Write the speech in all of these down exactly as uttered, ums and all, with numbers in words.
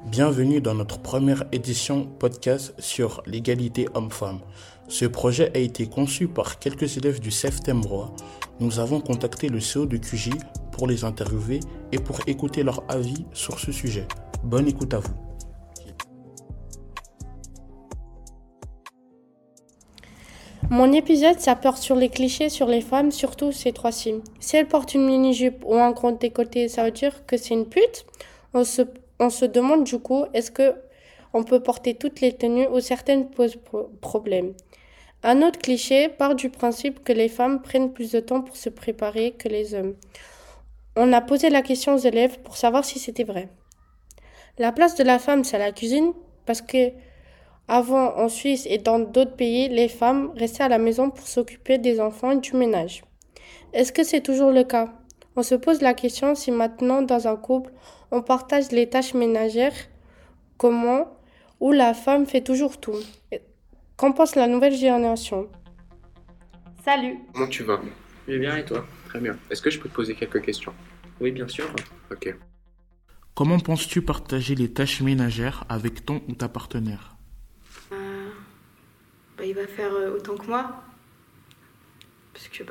Bienvenue dans notre première édition podcast sur l'égalité homme-femme. Ce projet a été conçu par quelques élèves du C E F Thèmes-Roi. Nous avons contacté le C E O de Q J pour les interviewer et pour écouter leur avis sur ce sujet. Bonne écoute à vous. Mon épisode, ça porte sur les clichés sur les femmes, surtout ces trois-ci. Si elle porte une mini-jupe ou un grand décolleté, ça veut dire que c'est une pute. On se, on se demande du coup, est-ce que on peut porter toutes les tenues ou certaines posent pro- problème. Un autre cliché part du principe que les femmes prennent plus de temps pour se préparer que les hommes. On a posé la question aux élèves pour savoir si c'était vrai. La place de la femme, c'est la cuisine, parce que avant, en Suisse et dans d'autres pays, les femmes restaient à la maison pour s'occuper des enfants et du ménage. Est-ce que c'est toujours le cas? On se pose la question si maintenant, dans un couple, on partage les tâches ménagères, comment, où la femme fait toujours tout. Qu'en pense la nouvelle génération? Salut. Comment tu vas? Je vais bien et toi? Très bien. Est-ce que je peux te poser quelques questions? Oui, bien sûr. Ok. Comment penses-tu partager les tâches ménagères avec ton ou ta partenaire? Euh, bah, il va faire euh, autant que moi. Parce que, bah.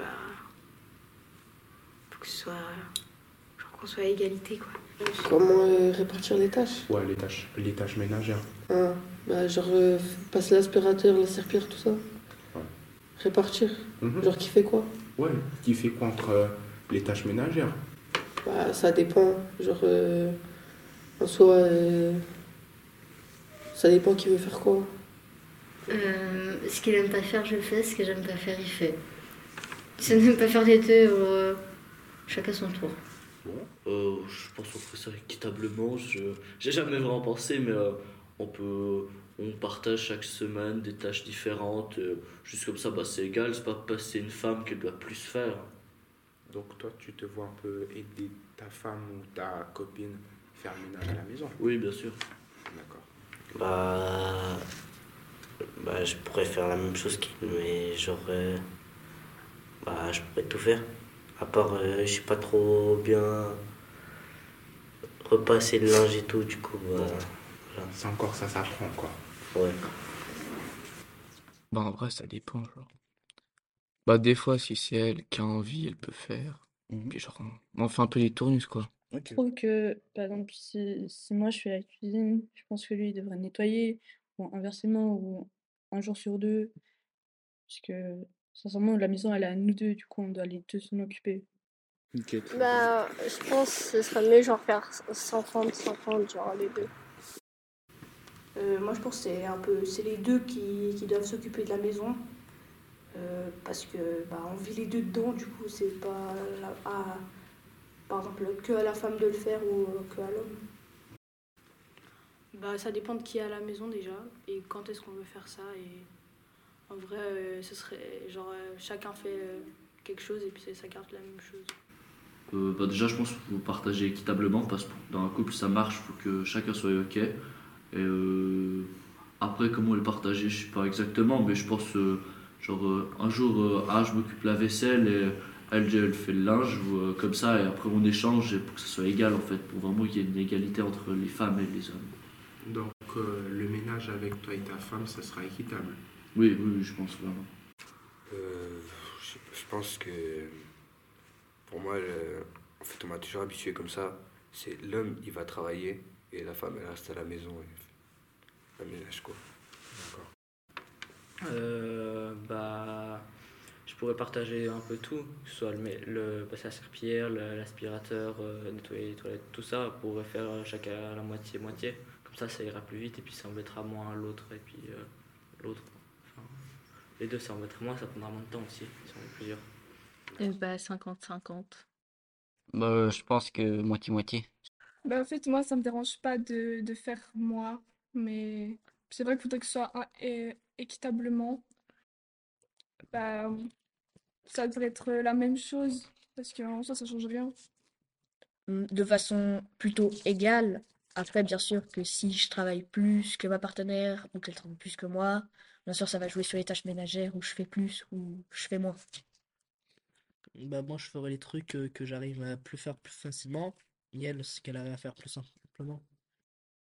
Faut que ce soit. Genre qu'on soit à égalité, quoi. Comment euh, répartir les tâches? Ouais, les tâches, les tâches ménagères. Ah, bah, genre euh, passer l'aspirateur, la serpillère, tout ça. Ouais. Répartir. Mhm. Genre qui fait quoi? Ouais, qui fait quoi entre euh, les tâches ménagères? Bah, ça dépend. Genre, euh, en soi, euh, ça dépend qui veut faire quoi. Euh, ce qu'il aime pas faire, je le fais. Ce que j'aime pas faire, il fait. Si on n'aime pas faire les deux, euh, chacun son tour. Euh, je pense qu'on ferait ça équitablement. Je j'ai jamais vraiment pensé, mais euh, on peut, on partage chaque semaine des tâches différentes. Euh, juste comme ça, bah, c'est égal. C'est pas parce que c'est une femme qu'elle doit plus faire. Donc toi, tu te vois un peu aider ta femme ou ta copine faire le ménage à la maison? Oui, bien sûr. D'accord. Bah, bah, je pourrais faire la même chose qu'il, mais genre, euh, bah, je pourrais tout faire. À part, euh, je sais pas trop bien repasser le linge et tout, du coup, bah, voilà. C'est encore ça, ça prend quoi. Ouais. Bah en vrai ça dépend genre. Bah des fois si c'est elle qui a envie elle peut faire. Mhm. Puis genre on, on fait un peu les tournus quoi. Ok. Je trouve que, par exemple, si, si moi je fais la cuisine, je pense que lui il devrait nettoyer, ou inversement, ou un jour sur deux, parce que sincèrement la maison elle est à nous deux, du coup on doit les deux s'en occuper. Ok. Bah, je pense que ce serait mieux genre faire cinquante cinquante, genre les deux. Euh, moi, je pense que c'est un peu. C'est les deux qui, qui doivent s'occuper de la maison. Euh, parce que, bah, on vit les deux dedans, du coup, c'est pas. La, à, par exemple, que à la femme de le faire ou euh, que à l'homme. Bah, ça dépend de qui est à la maison déjà et quand est-ce qu'on veut faire ça. Et en vrai, euh, ce serait genre euh, chacun fait euh, quelque chose et puis ça garde la même chose. Euh, bah, déjà, je pense qu'il faut partager équitablement parce que dans un couple, ça marche. Il faut que chacun soit OK. Et euh, après, comment le partager, je sais pas exactement, mais je pense, euh, genre, euh, un jour, euh, ah, je m'occupe de la vaisselle et elle, elle fait le linge, ou, euh, comme ça, et après on échange et pour que ce soit égal, en fait, pour vraiment qu'il y ait une égalité entre les femmes et les hommes. Donc euh, le ménage avec toi et ta femme, ça sera équitable? Oui, oui, oui, je pense vraiment. Euh, je, je pense que pour moi, le- en fait, on m'a toujours habitué comme ça. C'est l'homme, il va travailler et la femme, elle reste à la maison et fait le ménage, quoi. D'accord. Euh, bah, je pourrais partager un peu tout, que ce soit le, mé- le passer à la serpillière, le- l'aspirateur, euh, nettoyer les toilettes, tout ça, on pourrait faire euh, chacun à la moitié-moitié. Comme ça, ça ira plus vite et puis ça embêtera moins l'autre et puis euh, l'autre. Enfin, les deux, ça embêtera moins, ça prendra moins de temps aussi, si on est plusieurs. Et bah cinquante cinquante. Bah je pense que moitié-moitié. Bah en fait moi ça me dérange pas de, de faire moi, mais c'est vrai qu'il faudrait que ce soit un- é- équitablement. Bah ça devrait être la même chose, parce qu'en soi ça change rien. Hum, De façon plutôt égale. Après, bien sûr que si je travaille plus que ma partenaire ou qu'elle travaille plus que moi, bien sûr ça va jouer sur les tâches ménagères où je fais plus ou je fais moins. Bah moi je ferai les trucs euh, que j'arrive à plus faire plus facilement et elle ce qu'elle arrive à faire plus simplement.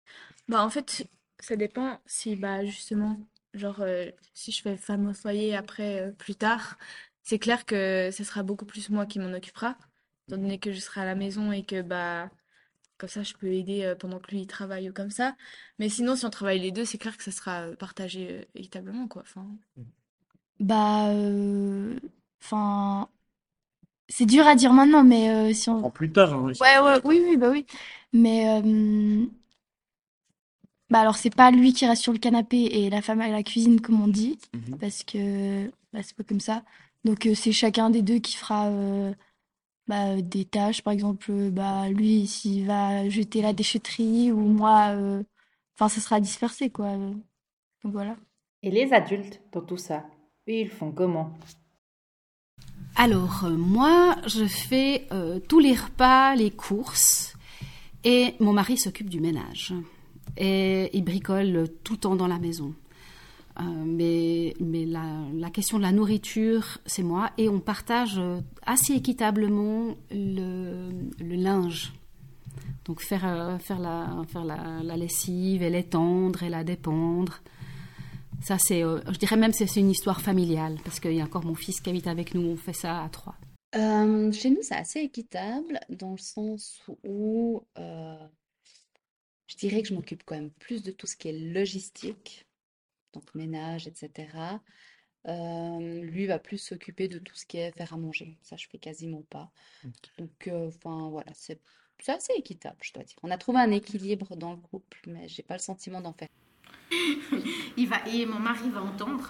Bah, en fait, ça dépend si, bah, justement, genre, euh, si je fais femme au foyer après, euh, plus tard, c'est clair que ce sera beaucoup plus moi qui m'en occupera, étant donné que je serai à la maison et que, bah, comme ça, je peux aider euh, pendant que lui il travaille ou comme ça. Mais sinon, si on travaille les deux, c'est clair que ça sera euh, partagé euh, équitablement, quoi. Enfin, Bah, euh, enfin, c'est dur à dire maintenant, mais euh, si on... En plus tard, hein, oui. Ouais, ouais, oui, oui, bah oui. Mais, euh, bah alors, c'est pas lui qui reste sur le canapé et la femme à la cuisine, comme on dit, Mhm. parce que bah, c'est pas comme ça. Donc, euh, c'est chacun des deux qui fera euh, bah, des tâches. Par exemple, euh, bah, lui, s'il va jeter la déchetterie, ou moi, euh, enfin, ça sera dispersé, quoi. Donc, voilà. Et les adultes dans tout ça, eux, ils font comment? Alors, euh, moi, je fais euh, tous les repas, les courses, et mon mari s'occupe du ménage. Et il bricole tout le temps dans la maison. Euh, mais mais la, la question de la nourriture, c'est moi. Et on partage euh, assez équitablement le, le linge. Donc faire, euh, faire, la, faire la, la lessive, et l'étendre, et la dépendre. Ça, c'est, euh, je dirais même que c'est une histoire familiale, parce qu'il y a encore mon fils qui habite avec nous, on fait ça à trois. Euh, chez nous, c'est assez équitable dans le sens où euh, je dirais que je m'occupe quand même plus de tout ce qui est logistique, donc ménage, et cetera. Euh, lui va plus s'occuper de tout ce qui est faire à manger. Ça, je fais quasiment pas. Donc, euh, enfin, voilà, c'est c'est assez équitable, je dois dire. On a trouvé un équilibre dans le couple, mais j'ai pas le sentiment d'en faire. Il va, et mon mari va entendre.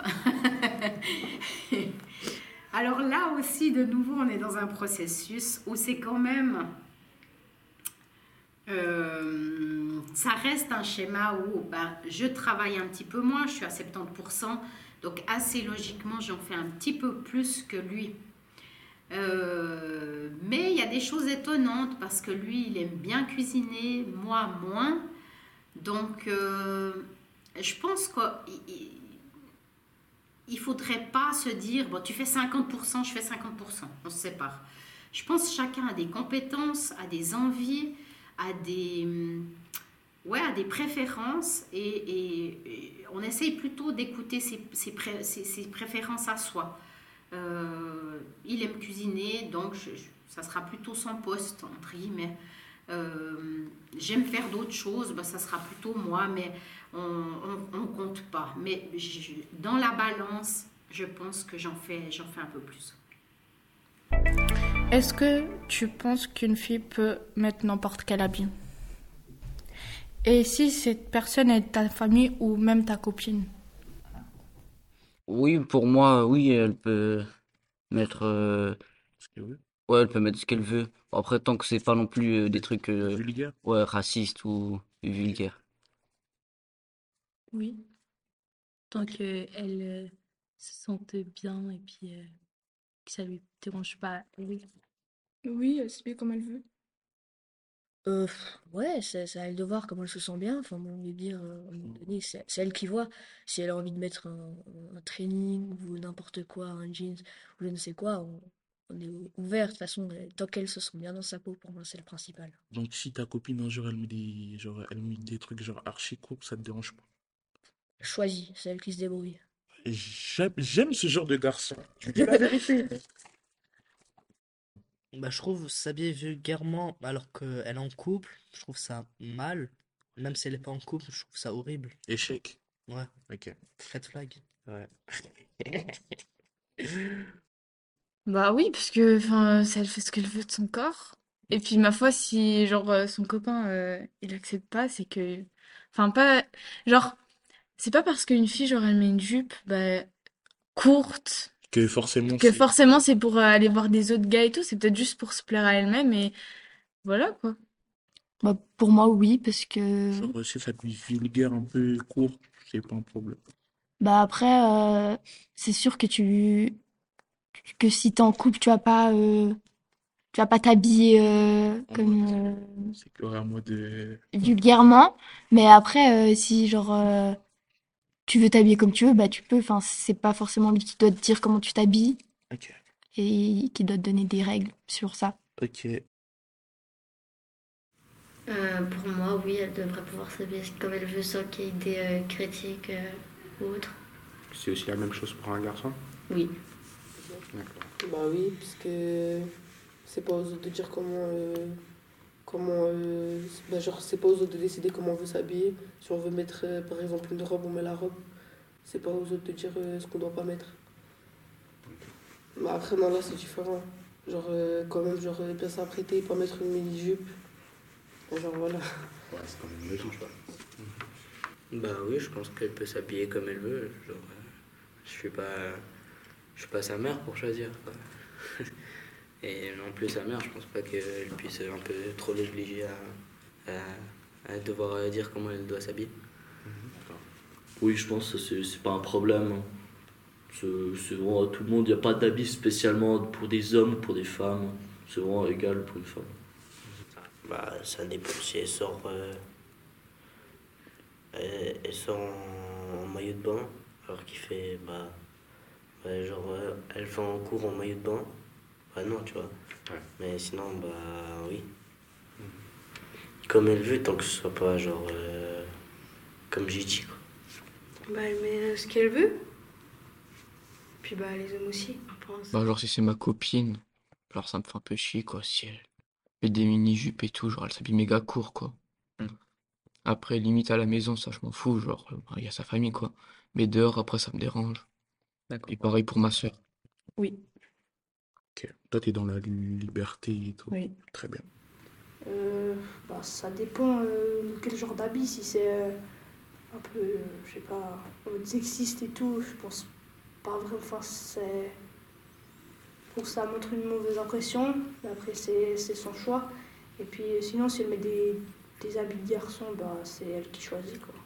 Alors là aussi, de nouveau, on est dans un processus où c'est quand même... euh, ça reste un schéma où ben, je travaille un petit peu moins, je suis à soixante-dix pour cent, donc assez logiquement, j'en fais un petit peu plus que lui. Euh, mais il y a des choses étonnantes parce que lui, il aime bien cuisiner, moi moins. Donc, euh, je pense qu'il il faudrait pas se dire, bon, tu fais cinquante pour cent, je fais cinquante pour cent, on se sépare. Je pense que chacun a des compétences, a des envies, a des, ouais, a des préférences et, et, et on essaye plutôt d'écouter ses, ses, pré, ses, ses préférences à soi. Euh, il aime cuisiner, donc je, je, ça sera plutôt son poste, entre guillemets. Euh, j'aime faire d'autres choses, ben, ça sera plutôt moi, mais on ne compte pas. Mais je, dans la balance, je pense que j'en fais, j'en fais un peu plus. Est-ce que tu penses qu'une fille peut mettre n'importe quel habit? Et si cette personne est ta famille ou même ta copine? Oui, pour moi, oui, elle peut mettre... euh, Ce qu'elle veut. Ouais, elle peut mettre ce qu'elle veut. Après, tant que c'est pas non plus euh, des trucs euh, Vulgaire. ouais, racistes ou vulgaires. Oui, tant qu'elle euh, se sente bien et puis euh, que ça lui dérange pas. Oui. Oui, elle s'habille comme elle veut. Euh, pff, ouais, c'est c'est à elle de voir comment elle se sent bien. Enfin, bon, je veux dire, euh, à un moment donné, c'est c'est elle qui voit. Si elle a envie de mettre un, un training ou n'importe quoi, un jeans ou je ne sais quoi, on, on est ouvert. De toute façon, euh, tant qu'elle se sent bien dans sa peau, pour moi, c'est le principal. Donc si ta copine un jour elle met des, genre, elle met des trucs genre archi courts, ça te dérange pas? Choisis, c'est elle qui se débrouille. J'aime, j'aime ce genre de garçon. Je dis la vérité. Bah, je trouve s'habiller vulgairement alors qu'elle est en couple, je trouve ça mal. Même si elle est pas en couple, je trouve ça horrible. Échec. Ouais. Ok. Red flag. Ouais. Bah oui, parce que enfin, ça, elle fait ce qu'elle veut de son corps. Et puis ma foi, si genre euh, son copain euh, il accepte pas, c'est que, enfin pas, genre c'est pas parce qu'une fille genre elle met une jupe bah, courte Que forcément que c'est. forcément c'est pour euh, aller voir des autres gars et tout. C'est peut-être juste pour se plaire à elle-même et voilà quoi. Bah, pour moi, oui, parce que Genre si ça devient vulgaire un peu court, c'est pas un problème. bah après, euh, c'est sûr que tu que si t'es en couple, tu vas pas euh, tu vas pas t'habiller euh, comme euh, C'est qu'il y aura un mot de. vulgairement, mais après, euh, si genre euh, tu veux t'habiller comme tu veux, bah tu peux. Enfin, c'est pas forcément lui qui doit te dire comment tu t'habilles Ok. et qui doit te donner des règles sur ça. Ok. Euh, pour moi, oui, elle devrait pouvoir s'habiller comme elle veut sans qu'il y ait des euh, critiques euh, ou autre. C'est aussi la même chose pour un garçon? Oui. D'accord. Bah oui, parce que c'est pas aux autres de dire comment. euh, comment euh, bah genre, c'est pas aux autres de décider comment on veut s'habiller. Si on veut mettre euh, par exemple une robe, on met la robe. C'est pas aux autres de dire euh, ce qu'on doit pas mettre. Bah après, non, là c'est différent. Genre, euh, quand même, genre, euh, bien s'apprêter, pas mettre une mini-jupe. Genre, voilà. Ouais, c'est quand même logique, quoi. Bah oui, je pense qu'elle peut s'habiller comme elle veut. Genre, euh, je suis pas, je suis pas sa mère pour choisir, quoi. Et non plus sa mère, je pense pas qu'elle puisse un peu trop l'obliger à, à, à devoir dire comment elle doit s'habiller. Oui, je pense que c'est c'est pas un problème. hein. C'est c'est vraiment tout le monde, il n'y a pas d'habits spécialement pour des hommes, pour des femmes. C'est vraiment égal pour une femme. Bah, ça dépend si elle sort, euh, elle, elle sort en, en maillot de bain, alors qu'il fait, bah, ouais, genre, euh, elle va en cours en maillot de bain, bah non, tu vois. Mais sinon, bah, oui. Comme elle veut, tant que ce soit pas, genre, euh, comme j'ai dit, quoi. Bah, elle met ce qu'elle veut. Puis bah, les hommes aussi, je pense. Bah, genre, si c'est ma copine, genre, ça me fait un peu chier, quoi, si elle met des mini-jupes et tout, genre, elle s'habille méga court, quoi. Après, limite à la maison, ça, je m'en fous, genre, il y a sa famille, quoi. Mais dehors, après, ça me dérange. Et pareil pour ma soeur. Oui. Ok. Toi, t'es dans la liberté et tout. Oui. Très bien. Euh, bah, ça dépend euh, de quel genre d'habit. Si c'est euh, un peu, euh, je sais pas, euh, sexiste et tout, je pense pas vraiment. Enfin, c'est. Pour que ça montre une mauvaise impression. Mais après, c'est c'est son choix. Et puis, euh, sinon, si elle met des, des habits de garçon, bah, c'est elle qui choisit, quoi.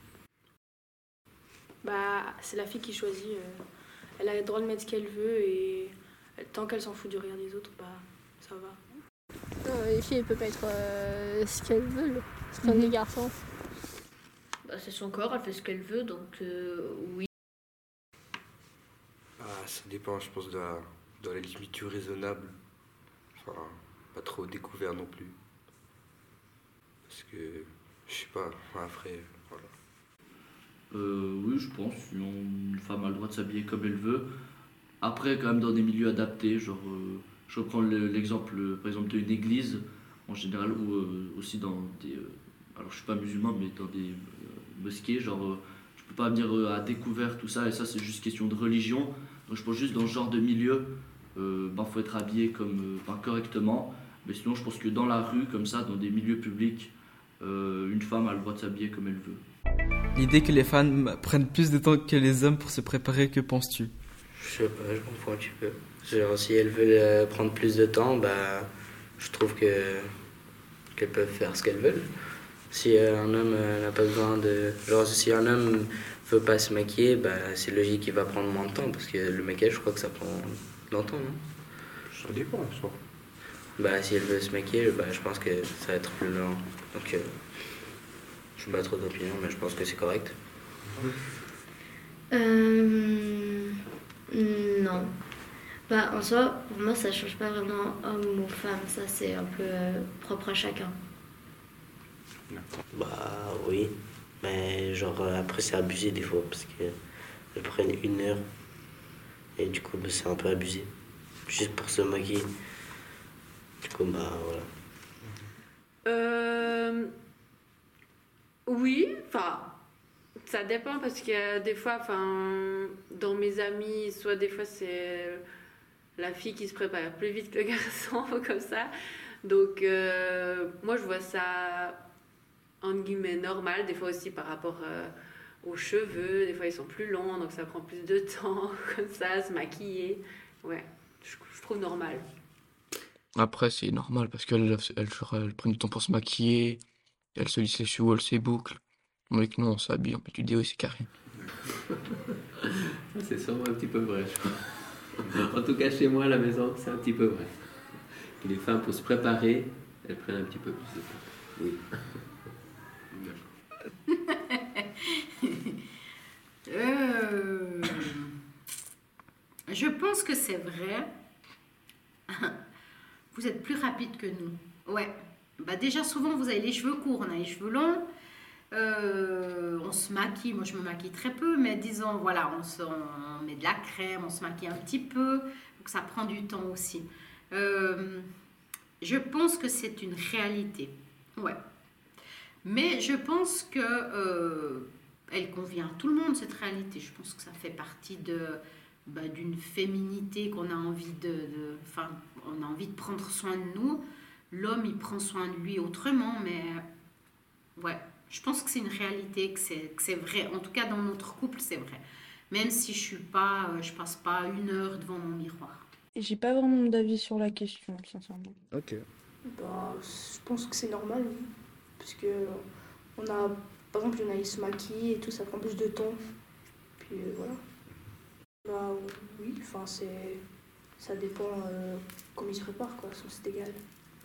Bah, c'est la fille qui choisit. euh, Elle a le droit de mettre ce qu'elle veut et tant qu'elle s'en fout du regard des autres, bah, ça va. Euh, les filles, elles peuvent mettre euh, ce qu'elles veulent. C'est comme les garçons. Bah, c'est son corps, elle fait ce qu'elle veut, donc euh, oui. Ah, ça dépend, je pense, de la, dans la limite du raisonnable. Enfin, pas trop découvert non plus. Parce que, je sais pas, enfin, après, voilà. Euh, oui, je pense. Une une femme a le droit de s'habiller comme elle veut. Après, quand même dans des milieux adaptés. Genre, euh, je reprends le- l'exemple, euh, par exemple, d'une église en général, ou euh, aussi dans des. euh, alors, je suis pas musulman, mais dans des euh, mosquées. Genre, euh, je peux pas venir euh, à découvert tout ça, et ça, c'est juste question de religion. Donc, je pense juste dans ce genre de milieu, euh, ben, faut être habillé comme, euh, ben, correctement. Mais sinon, je pense que dans la rue, comme ça, dans des milieux publics, euh, une femme a le droit de s'habiller comme elle veut. L'idée que les femmes prennent plus de temps que les hommes pour se préparer, que penses-tu? Je sais pas, je comprends un petit peu. Genre, si elles veulent euh, prendre plus de temps, bah, je trouve que qu'elles peuvent faire ce qu'elles veulent. Si euh, un homme euh, n'a pas besoin de... Genre, si un homme veut pas se maquiller, bah, c'est logique qu'il va prendre moins de temps, parce que le maquillage, je crois que ça prend longtemps, non? Ça dépend, ça. Bah, si elle veut se maquiller, bah, je pense que ça va être plus lent. Donc, euh, je n'ai pas trop d'opinion, mais je pense que c'est correct. Euh, non. Bah, en soi, pour moi, ça change pas vraiment homme ou femme. Ça, c'est un peu euh, propre à chacun. Bah oui, mais genre euh, après c'est abusé des fois parce que elles prennent une heure et du coup bah, c'est un peu abusé. Juste pour se maquiller. Du coup bah voilà. Euh, oui, enfin, ça dépend parce que des fois, enfin, dans mes amis, soit des fois c'est la fille qui se prépare plus vite que le garçon, comme ça. Donc, euh, moi je vois ça entre guillemets normal, des fois aussi par rapport euh, aux cheveux, des fois ils sont plus longs, donc ça prend plus de temps, comme ça, se maquiller. Ouais, je, je trouve normal. Après, c'est normal parce qu'elle elle, elle, genre, elle prend du temps pour se maquiller, elle se lisse les cheveux, elle s'éboucle. Mais que non, on s'habille, on met du déo et c'est carré. C'est sûrement un petit peu vrai, je crois. En tout cas, chez moi à la maison, c'est un petit peu vrai. Que les femmes, pour se préparer, elles prennent un petit peu plus de temps. Oui. Euh, je pense que c'est vrai. Vous êtes plus rapide que nous. Ouais. bah déjà souvent vous avez les cheveux courts, on a les cheveux longs, euh, on se maquille, moi je me maquille très peu, mais disons voilà, on, se, on met de la crème, on se maquille un petit peu, donc ça prend du temps aussi. Euh, je pense que c'est une réalité, ouais. Mais je pense que euh, elle convient à tout le monde, cette réalité. Je pense que ça fait partie de, bah, d'une féminité qu'on a envie de, de, enfin, on a envie de prendre soin de nous. L'homme, il prend soin de lui autrement, mais ouais, je pense que c'est une réalité, que c'est, que c'est vrai. En tout cas, dans notre couple, c'est vrai. Même si je suis pas, euh, je passe pas une heure devant mon miroir. Et j'ai pas vraiment d'avis sur la question, sincèrement. Ok. Bah, je pense que c'est normal, oui. Parce que on a, par exemple, il y en a, ils se maquillent et tout, ça prend plus de temps. Puis euh, voilà. Bah oui, enfin c'est, ça dépend euh, comment ils se préparent, quoi. Sinon c'est égal.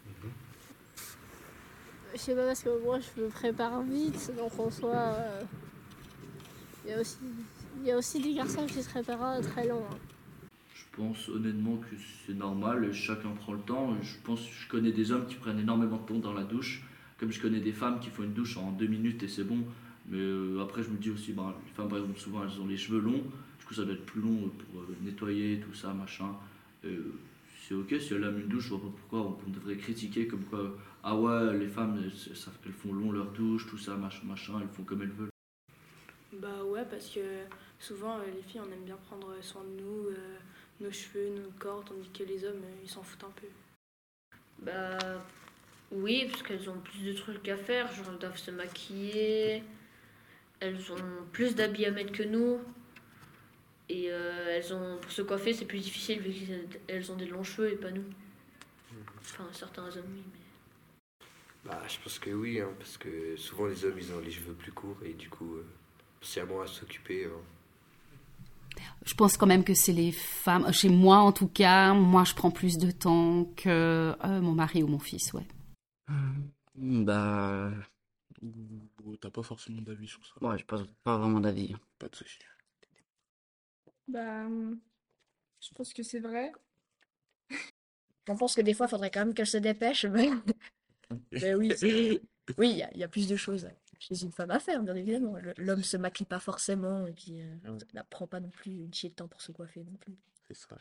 Je sais pas, parce que moi je me prépare vite, donc en soi, euh, il y a aussi, il y a aussi des garçons qui se préparent très long. hein. Je pense honnêtement que c'est normal, et chacun prend le temps. Je pense que je connais des hommes qui prennent énormément de temps dans la douche, comme je connais des femmes qui font une douche en deux minutes et c'est bon. Mais euh, après je me dis aussi, bah, les femmes par exemple souvent elles ont les cheveux longs, du coup ça doit être plus long pour euh, nettoyer tout ça, machin. Et, euh, c'est ok si elles aiment une douche, je vois pas pourquoi on, on devrait critiquer comme quoi, ah ouais les femmes elles, ça- elles font long leur douche, tout ça, machin, machin, elles font comme elles veulent. Bah ouais, parce que souvent euh, les filles on aime bien prendre soin de nous, euh, nos cheveux, nos corps, tandis que les hommes euh, ils s'en foutent un peu. Bah oui, parce qu'elles ont plus de trucs à faire, genre elles doivent se maquiller, elles ont plus d'habits à mettre que nous, et euh, elles ont, pour se coiffer c'est plus difficile vu qu'elles ont des longs cheveux et pas nous. Enfin certains hommes oui, mais... Bah, je pense que oui, hein, parce que souvent les hommes ils ont les cheveux plus courts et du coup, euh, c'est à moi à s'occuper. hein. Je pense quand même que c'est les femmes, chez moi en tout cas, moi je prends plus de temps que euh, mon mari ou mon fils, ouais. Bah. Ou t'as pas forcément d'avis sur ça. Ouais, j'ai pas, pas vraiment d'avis. Pas de souci. Bah, hum, je pense que c'est vrai. J'en pense que des fois, il faudrait quand même qu'elle se dépêche. Mais, mais oui, c'est- oui, il y, a- il y a plus de choses chez une femme à faire, bien évidemment. Le- L'homme se maquille pas forcément et puis euh, Ouais. ça prend pas non plus une chier de temps pour se coiffer non plus. C'est ça.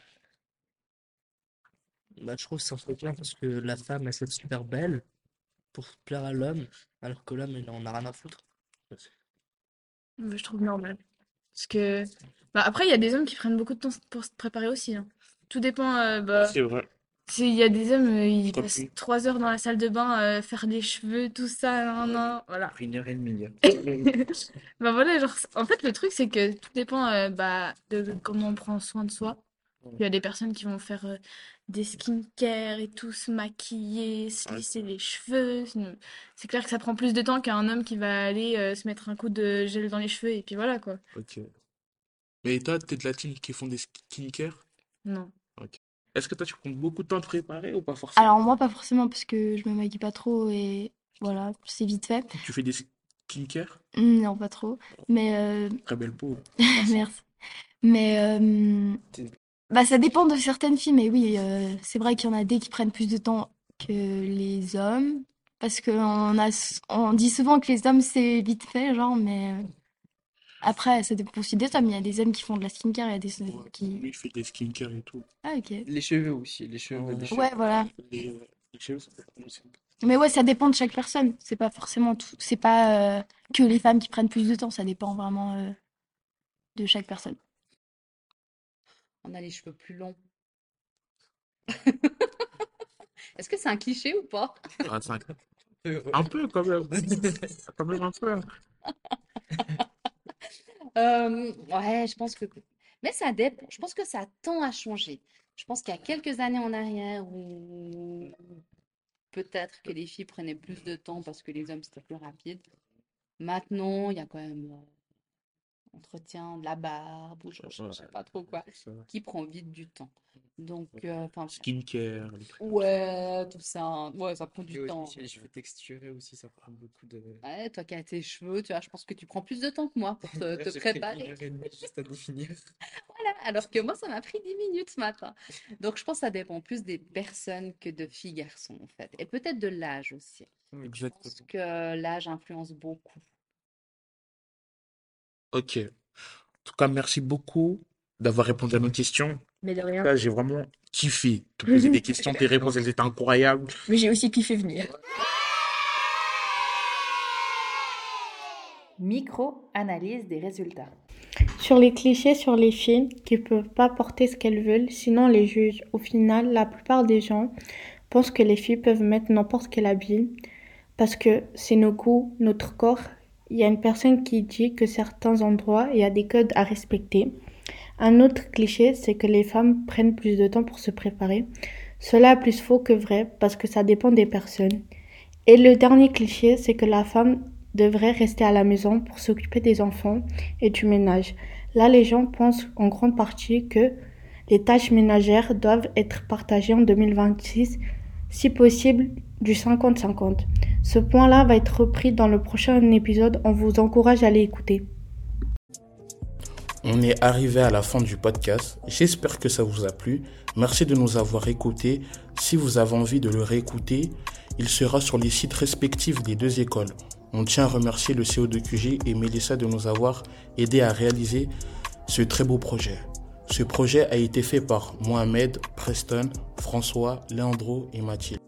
Bah, je trouve que c'est un peu bien parce que la femme, elle s'est super belle pour plaire à l'homme, alors que l'homme, il en a rien à foutre. Mais je trouve normal. Parce que, bah, après, il y a des hommes qui prennent beaucoup de temps pour se préparer aussi. hein. Tout dépend. euh, bah, C'est vrai. c'est- il y a des hommes, euh, ils Tant passent pis. trois heures dans la salle de bain, euh, faire les cheveux, tout ça, nan, nan, voilà. Une heure et demie. Bah voilà, genre, c- en fait, le truc, c'est que tout dépend euh, bah, de comment on prend soin de soi. Il y a des personnes qui vont faire euh, des skincare et tout, se maquiller, se Ouais. lisser les cheveux. C'est c'est clair que ça prend plus de temps qu'un homme qui va aller euh, se mettre un coup de gel dans les cheveux et puis voilà, quoi. Ok. Mais toi, t'es de la team qui font des skincare? Non. Ok. Est-ce que toi, tu prends beaucoup de temps à te préparer ou pas forcément? Alors moi pas forcément parce que je me maquille pas trop et voilà, c'est vite fait. Tu fais des skincare? Non, pas trop. Mais euh, Très belle peau. merci. Mais euh, bah ça dépend de certaines filles, mais oui, euh, c'est vrai qu'il y en a des qui prennent plus de temps que les hommes. Parce qu'on a, on dit souvent que les hommes c'est vite fait, genre, mais euh, après ça dépend aussi des hommes. Il y a des hommes qui font de la skincare, il y a des hommes qui. Lui, il fait des skincare et tout. Ah ok. Les cheveux aussi, les cheveux, les cheveux. Ouais, voilà. Les, les cheveux, ça peut prendre aussi. Mais ouais, ça dépend de chaque personne. C'est pas forcément tout. C'est pas euh, que les femmes qui prennent plus de temps. Ça dépend vraiment euh, de chaque personne. On a les cheveux plus longs. Est-ce que c'est un cliché ou pas? Ah, c'est un... un peu quand même. Quand même un peu. Euh, ouais, je pense que... Mais ça dépend. Je pense que ça tend à changer. Je pense qu'il y a quelques années en arrière où peut-être que les filles prenaient plus de temps parce que les hommes c'était plus rapide. Maintenant, il y a quand même euh, entretien de la barbe ou je, je- je sais pas trop quoi, C'est vrai. qui prend vite du temps. Donc, euh, enfin, Skincare, les trucs. ouais, tout ça, ouais, ça prend Et du aussi, temps. les cheveux texturés aussi, ça prend beaucoup de. Ouais, toi qui as tes cheveux, tu vois, je pense que tu prends plus de temps que moi pour te, Là, te j'ai pris une préparer. heure et demie juste à définir. Voilà, là, alors que moi, ça m'a pris dix minutes ce matin. Donc, je pense que ça dépend plus des personnes que de filles-garçons, en fait. Et peut-être de l'âge aussi. Je pense que l'âge influence beaucoup. Ok. En tout cas, merci beaucoup d'avoir répondu à nos questions. Mais de rien. Là, j'ai vraiment kiffé te poser des questions. Tes réponses, elles étaient incroyables. Mais j'ai aussi kiffé venir. Micro-analyse des résultats. Sur les clichés sur les filles qui ne peuvent pas porter ce qu'elles veulent, sinon les juges. Au final, la plupart des gens pensent que les filles peuvent mettre n'importe quel habit parce que c'est nos goûts, notre corps. Il y a une personne qui dit que certains endroits, il y a des codes à respecter. Un autre cliché, c'est que les femmes prennent plus de temps pour se préparer. Cela est plus faux que vrai parce que ça dépend des personnes. Et le dernier cliché, c'est que la femme devrait rester à la maison pour s'occuper des enfants et du ménage. Là, les gens pensent en grande partie que les tâches ménagères doivent être partagées en deux mille vingt-six, si possible du cinquante cinquante. Ce point-là va être repris dans le prochain épisode. On vous encourage à l'écouter. On est arrivé à la fin du podcast. J'espère que ça vous a plu. Merci de nous avoir écoutés. Si vous avez envie de le réécouter, il sera sur les sites respectifs des deux écoles. On tient à remercier le C O deux Q J et Mélissa de nous avoir aidés à réaliser ce très beau projet. Ce projet a été fait par Mohamed, Preston, François, Leandro et Mathilde.